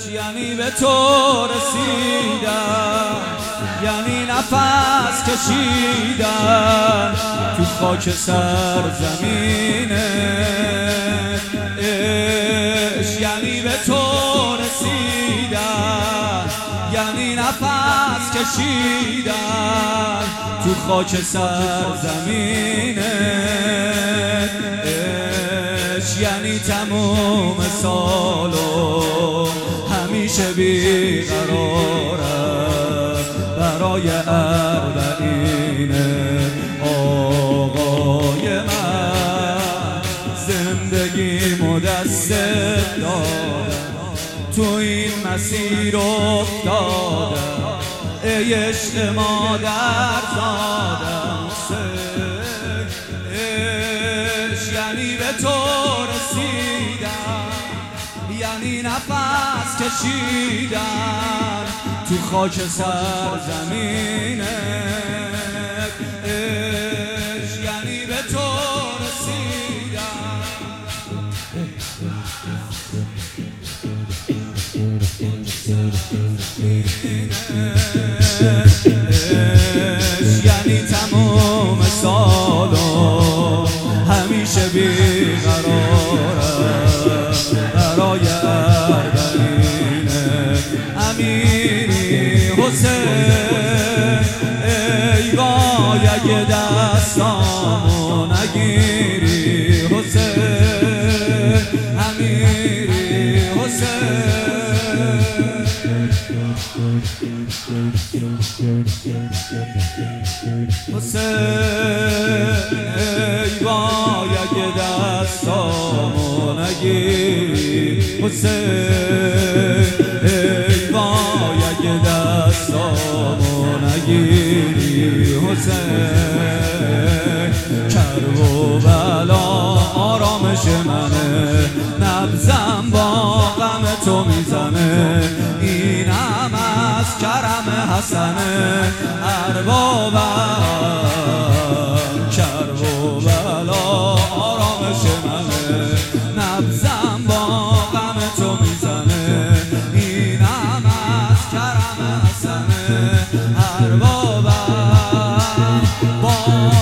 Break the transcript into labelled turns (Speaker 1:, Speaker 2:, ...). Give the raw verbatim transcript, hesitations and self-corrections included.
Speaker 1: یعنی به تو رسیدن، یعنی نفس کشیدن تو خاک سرزمینه. عشق یعنی به تو رسیدن، یعنی نفس کشیدن تو خاک سرزمینه. عشق یعنی تموم سالو همیشه بیقرارم برای اربعین آقای من. زندگیمو دست دادم تو این مسیر افتادم، ای عشق مادر زادم. عشق یعنی به تو رسیدن، یعنی نفس کشیدن تو خاک سرزمینه. عشق یعنی به تو رسیدن. عشق یعنی تمام سالو همیشه بیقرارم برای اربعین امیری حسین. ای وای اگه دستامو نگیری حسین، امیری حسین. حسین ای وای اگه دستامو نگیری حسین، ای وای اگه دستامو نگیری حسین. کرب و بلا آرامش منه، نبضم با غم تو میزنه. اینم از کرم حسنه اربابم. کرب و بلا آرامش منه، نبضم با غم تو میزنه. اینم از کرم حسنه اربابم. با